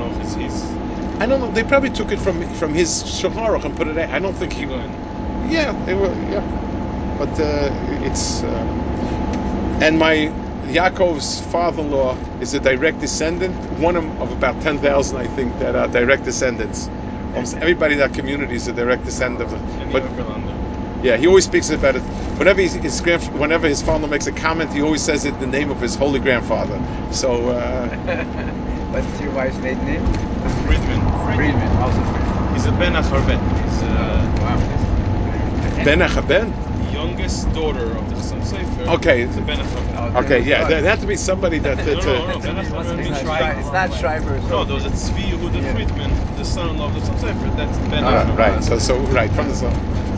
I don't know. They probably took it from from his Shulchan Aruch and put it out. I don't think he. Yeah, they were. Yeah, but uh, it's. Uh, and my Yaakov's father-in-law is a direct descendant. One of, of about ten thousand, I think, that are direct descendants. Almost everybody in that community is a direct descendant. Of, but yeah, he always speaks about it. Whenever his, his grand, whenever his father makes a comment, he always says it in the name of his holy grandfather. So, uh, what's your wife's maiden name? Friedman. Friedman. Also Friedman. He's a Ben Acharben. He's uh, Wow. Ben Achaben, youngest daughter of the Chassam Sofer. Okay. It's a Ben Achaben. Okay, yeah, there had to be somebody that. that No, no, uh, no. Ben Achaben It's means not, Shri- it's not Shriver. no. There was a Tzvi Yehuda Yeah. Friedman, the son-in-law of the Chassam Sofer. That's Ben ah, Achaben. right. So, so right from the son.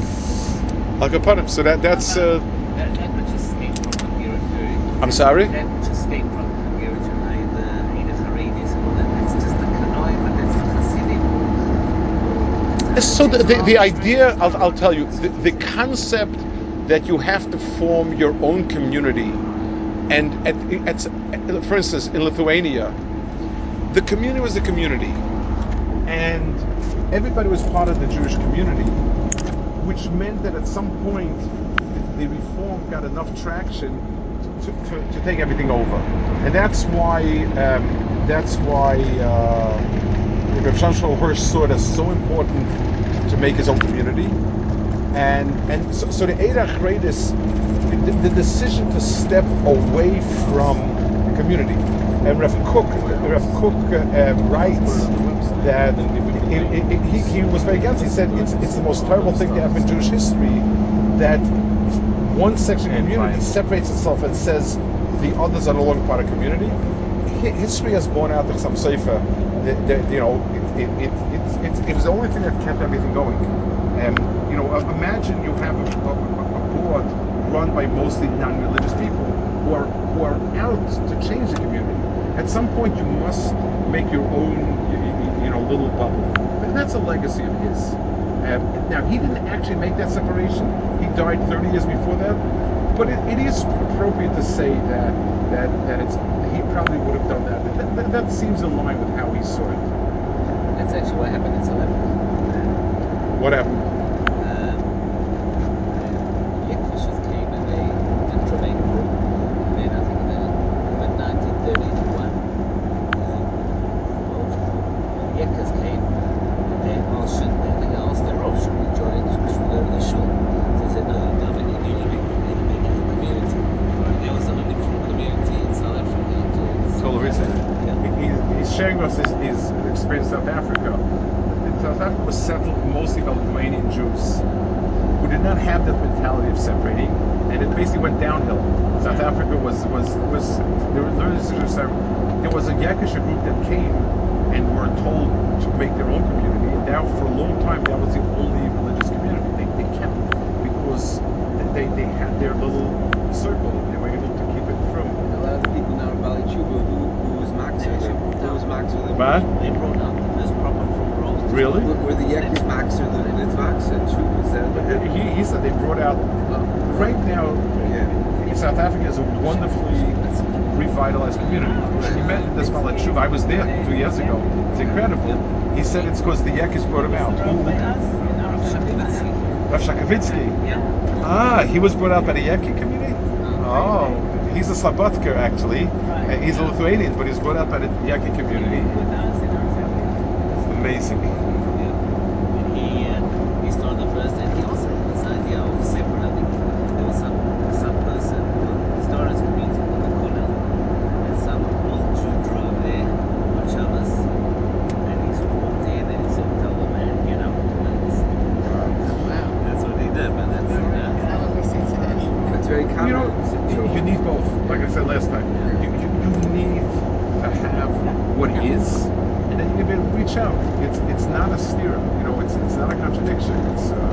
Al Kapanim. So that that's. Uh, That, that which escaped from Hungary. I'm sorry. That which escaped from Hungary, the Eda Haredis, So the, the, the idea, I'll, I'll tell you, the, the concept that you have to form your own community, and at, at, for instance, in Lithuania, the community was the community, and everybody was part of the Jewish community, which meant that at some point the reform got enough traction to, to, to take everything over, and that's why um, that's why uh, Rav Shamshon Hirsch saw it as so important to make his own community, and and so, so the Eida Chreidis, the, the decision to step away from the community, and Rav Kook, Rav Kook uh, writes that it, it, it, he, he was very against. He said it's it's the most terrible thing to happen in Jewish history that one section of community separates itself and says the others are no longer part of community. History has borne out that some Sefer, that, that, you know, it, it, it, it, it, it was the only thing that kept everything going. And you know, imagine you have a, a, a board run by mostly non-religious people who are who are out to change the community. At some point, you must make your own, you know, little bubble. And that's a legacy of his. Um, now, he didn't actually make that separation. He died thirty years before that. But it, it is appropriate to say that that that it's he probably would have done that. That, that. that seems in line with how he saw it. That's actually what happened in South Africa. What happened? Um, Yekishas came and they didn't remain a group. And then I think in the mid nineteen thirties, one um, well, the Yekas came and they asked should they, they asked the Rosh should we join should we go to the shul. So they said no, no, we need to make we need to make it a community. And that was the only full community in South Africa until So listen, yeah. he's, he's sharing with us his, his experience in South Africa. South Africa was settled mostly by Lithuanian Jews who did not have that mentality of separating, and it basically went downhill. South Africa was was was there was there was a Yakisha group that came and were told to make their own community, and now for a long time that was the only religious community they, they kept because they they had their little circle and they were able to keep it through. A lot of the people now in Bali Chuba who who was Maxer who was Maxer What? they brought out the first proper from Rolls. Really? Where the Yekis Maxer the it's Maxer Chuba is that what happened? He, he said they brought out right now. Yeah. South Africa is a wonderfully revitalized community. He met this fellow Tshuva. I was there two years ago. It's incredible. He said it's because the Yekis brought him out. Who? Rav Shakavitsky. Ah, he was brought out by the Yeki community? Oh, he's a Slobodka actually. Uh, he's a Lithuanian, but he's brought out by the Yeki community. Amazing. He uh, he started the first and he also had this idea of separate. I think there was some some person who started his community called the Kollel, and some old Jew drove there on Shabbos, and he sort of walked in and he sort of told the man, get up and dance. Wow, that's what he did, but that's uh, Now what we see today. it's very common. You know, you, you need both. Like I said last time, you, you, you need to have what is, and then you need to be able to reach out. It's it's not a steer. You know, it's it's not a contradiction. It's uh,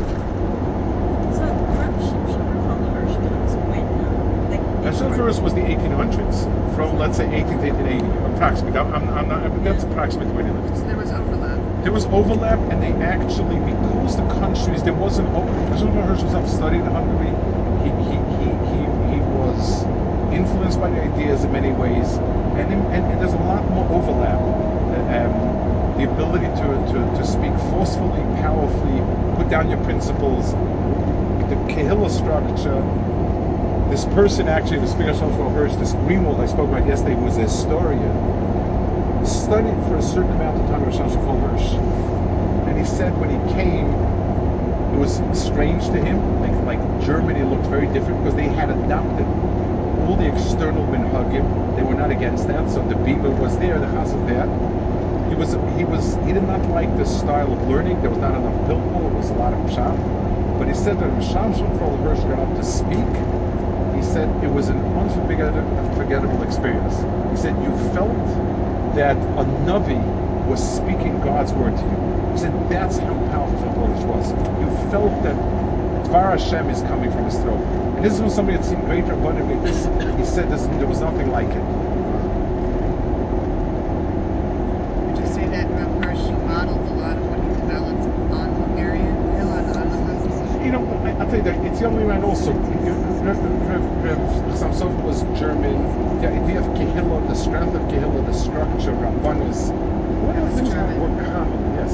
So, Rav Shimshon Raphael Hirsch was when? Like, National First was the eighteen hundreds, from let's say eighteen to eighteen eighty, approximately. I'm, I'm not, but that's approximately when he lived. So there was overlap. There was overlap, and they actually, because the countries, there wasn't. National Hirsch himself studied in Hungary. He he he he, he was influenced by the ideas in many ways, and, and, and there's a lot more overlap. Um, the ability to, to, to speak forcefully, powerfully, put down your principles, the Kehillah structure. This person actually, the speaker of Shamshon Hirsch, this Greenwald I spoke about yesterday, who was a historian, studied for a certain amount of time with Shamshon Hirsch. And he said when he came, it was strange to him, like, like Germany looked very different because they had adopted all the external minhagim. They were not against that, so the bima was there, the chassid there. He was, he was, he did not like the style of learning. There was not enough pilpul. It was a lot of pshat. But he said that when Shamshon Hirsch got up to speak, he said it was an unforgettable, unforgettable experience. He said you felt that a navi was speaking God's word to you. He said that's how powerful Hirsch was. You felt that Dvar Hashem is coming from his throat. And this was somebody that seen great Rabbanim. He said there was nothing like it. Would you say that Rav Hirsch modeled a lot of what he developed Ireland's on Hungarian, Hillel on Hungarian. You know, I, I think that it's the only way around also. Chassam Sofer was German. The idea of Kehillah, the strength of Kehillah, the structure, Rabbanis, what are the things that were common? Yes.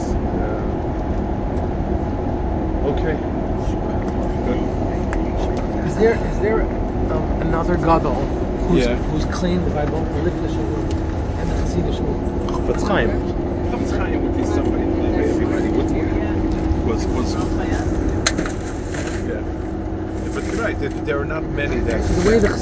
Uh, okay. Is there is there um, another gadol who's Yeah. who's cleaned the Bible, Lifnei Shavua, and the Hasidic Shul? Chofetz Chaim Chofetz Chaim would be somebody that everybody would want. was was Yeah. But you're right. There, there are not many that. The way the